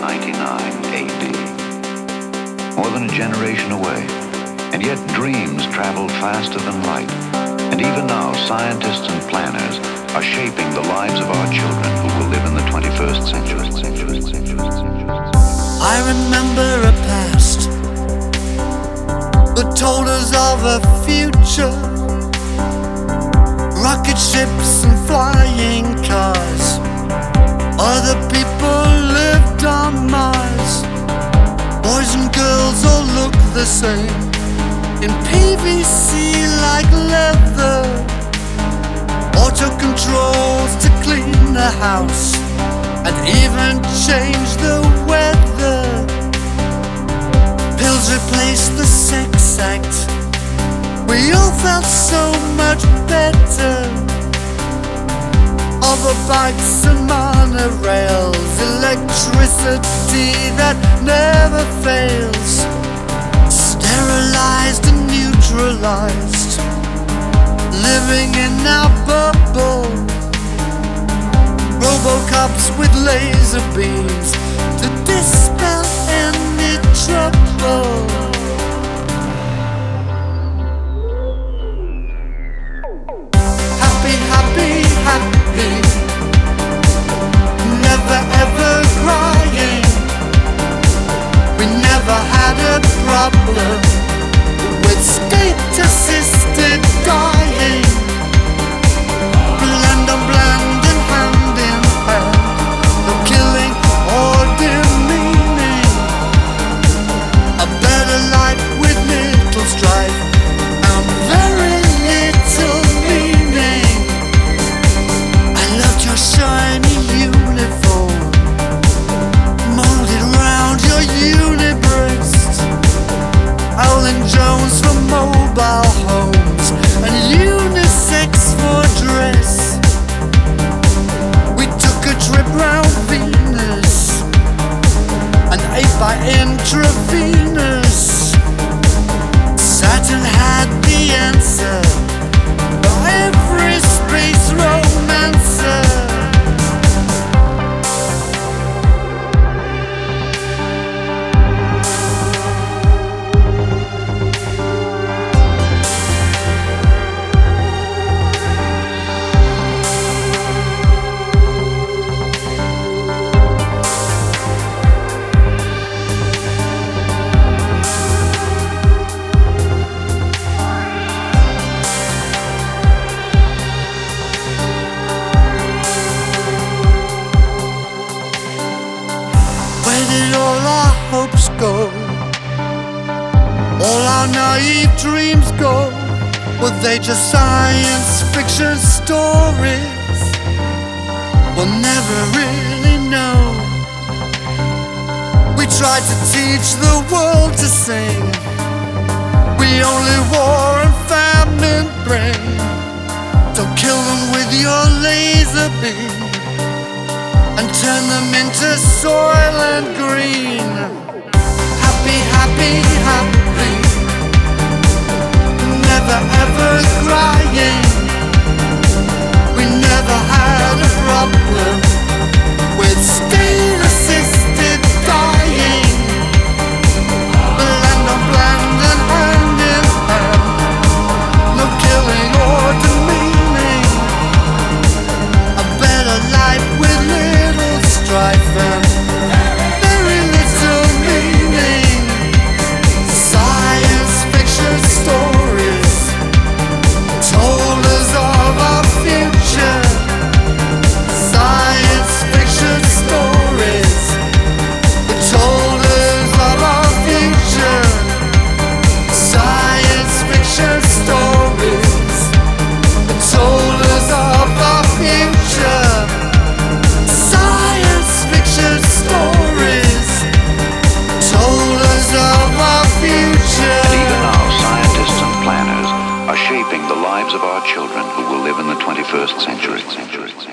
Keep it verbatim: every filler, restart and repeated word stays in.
ninety-nine A D. More than a generation away, and yet dreams traveled faster than light. And even now, scientists and planners are shaping the lives of our children who will live in the twenty-first century. I remember a past that told us of a future, rocket ships and flying cars. Other people lived on Mars. Boys and girls all look the same, in P V C like leather. Auto controls to clean the house and even change the weather. Pills replaced the sex act. We all felt so much better. Overbikes and monorails, electricity that never fails, sterilized and neutralized, living in our bubble. Robocops with laser beams to dispel any trouble. Happy, happy, happy, never ever crying. We never had a problem with state-assisted dying. Blend on blend and hand in hand, no killing or demeaning. A better life with little strife and very little meaning. I loved your shiny uniform, molded round your unibreast. Howlin' Jones for mobile homes and unisex for dress. We took a trip round Venus and ate by intravenous. Saturn had the answer for every space romancer. Where did all our hopes go? All our naive dreams go? Were they just science fiction stories? We'll never really know. We tried to teach the world to sing. We only war and famine bring. Don't kill them with your laser beam and turn them into soil and green. Happy, happy, happy, never ever crying. We never had a problem with state-assisted dying. Blend on blend and hand in hand, no killing or demeaning. A better life with little strife and very little meaning. Science fiction stories told us of our future. Science fiction stories told us of our future. Science fiction stories told us of our future. Science fiction stories told us of our future. And even now, scientists and planners are shaping the lives of our children who will live in the twenty-first century.